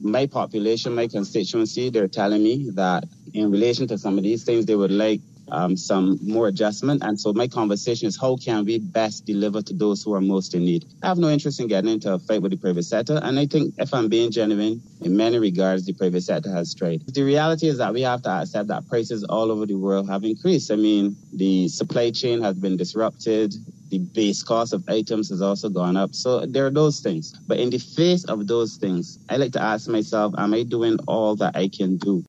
my population, my constituency, they're telling me that in relation to some of these things, they would like some more adjustment. And so my conversation is, how can we best deliver to those who are most in need? I have no interest in getting into a fight with the private sector. And I think, if I'm being genuine, in many regards, the private sector has strayed. The reality is that we have to accept that prices all over the world have increased. I mean, the supply chain has been disrupted. The base cost of items has also gone up. So there are those things. But in the face of those things, I like to ask myself, am I doing all that I can do